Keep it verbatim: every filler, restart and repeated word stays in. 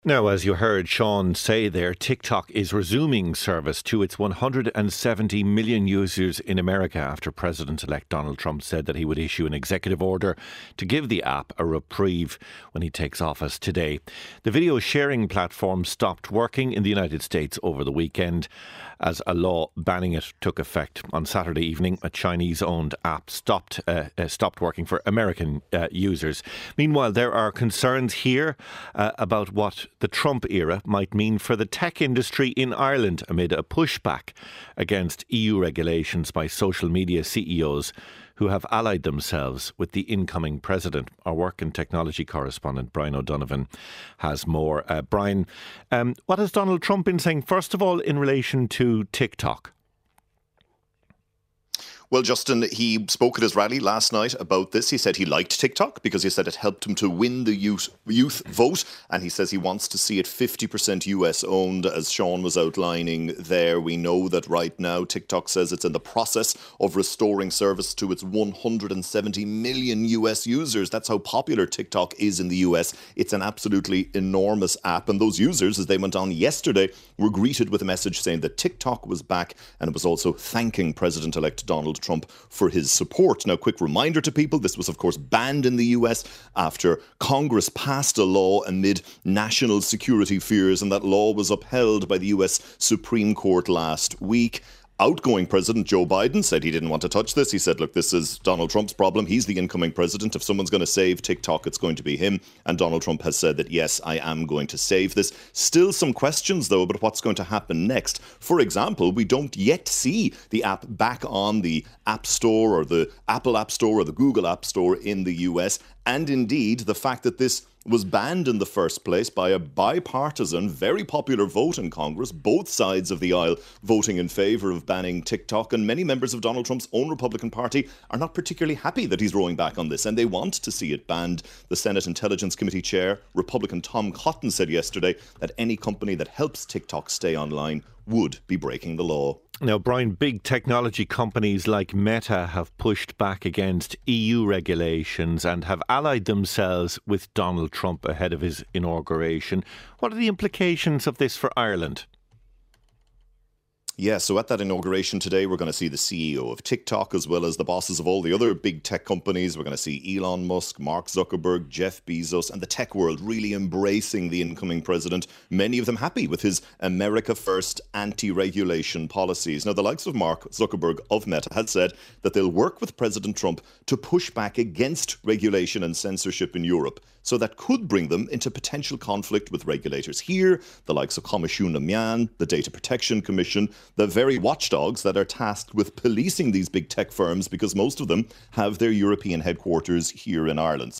Now, as you heard Sean say there, TikTok is resuming service to its one hundred seventy million users in America after President-elect Donald Trump said that he would issue an executive order to give the app a reprieve when he takes office today. The video sharing platform stopped working in the United States over the weekend as a law banning it took effect. On Saturday evening, a Chinese-owned app stopped uh, uh, stopped working for American uh, users. Meanwhile, there are concerns here uh, about what the Trump era might mean for the tech industry in Ireland amid a pushback against E U regulations by social media C E Os who have allied themselves with the incoming president. Our work and technology correspondent Brian O'Donovan has more. Uh, Brian, um, what has Donald Trump been saying, first of all, in relation to TikTok? Well, Justin, he spoke at his rally last night about this. He said he liked TikTok because he said it helped him to win the youth, youth vote. And he says he wants to see it fifty percent U S owned, as Sean was outlining there. We know that right now TikTok says it's in the process of restoring service to its one hundred seventy million U S users. That's how popular TikTok is in the U S. It's an absolutely enormous app. And those users, as they went on yesterday, were greeted with a message saying that TikTok was back, and it was also thanking President-elect Donald Trump for his support. Now, quick reminder to people, this was of course banned in the U S after Congress passed a law amid national security fears, and that law was upheld by the U S Supreme Court last week. Outgoing President Joe Biden said he didn't want to touch this. He said, look, this is Donald Trump's problem. He's the incoming president. If someone's going to save TikTok, it's going to be him. And Donald Trump has said that, yes, I am going to save this. Still some questions, though, about what's going to happen next. For example, we don't yet see the app back on the App Store or the Apple App Store or the Google App Store in the U S. And indeed, the fact that this was banned in the first place by a bipartisan, very popular vote in Congress, both sides of the aisle voting in favour of banning TikTok, and many members of Donald Trump's own Republican Party are not particularly happy that he's rowing back on this, and they want to see it banned. The Senate Intelligence Committee Chair, Republican Tom Cotton, said yesterday that any company that helps TikTok stay online would be breaking the law. Now, Brian, big technology companies like Meta have pushed back against E U regulations and have allied themselves with Donald Trump ahead of his inauguration. What are the implications of this for Ireland? Yeah, so at that inauguration today, we're going to see the C E O of TikTok as well as the bosses of all the other big tech companies. We're going to see Elon Musk, Mark Zuckerberg, Jeff Bezos, and the tech world really embracing the incoming president, many of them happy with his America First anti-regulation policies. Now, the likes of Mark Zuckerberg of Meta had said that they'll work with President Trump to push back against regulation and censorship in Europe. So that could bring them into potential conflict with regulators here, the likes of Coimisiún na Meán, the Data Protection Commission, the very watchdogs that are tasked with policing these big tech firms, because most of them have their European headquarters here in Ireland.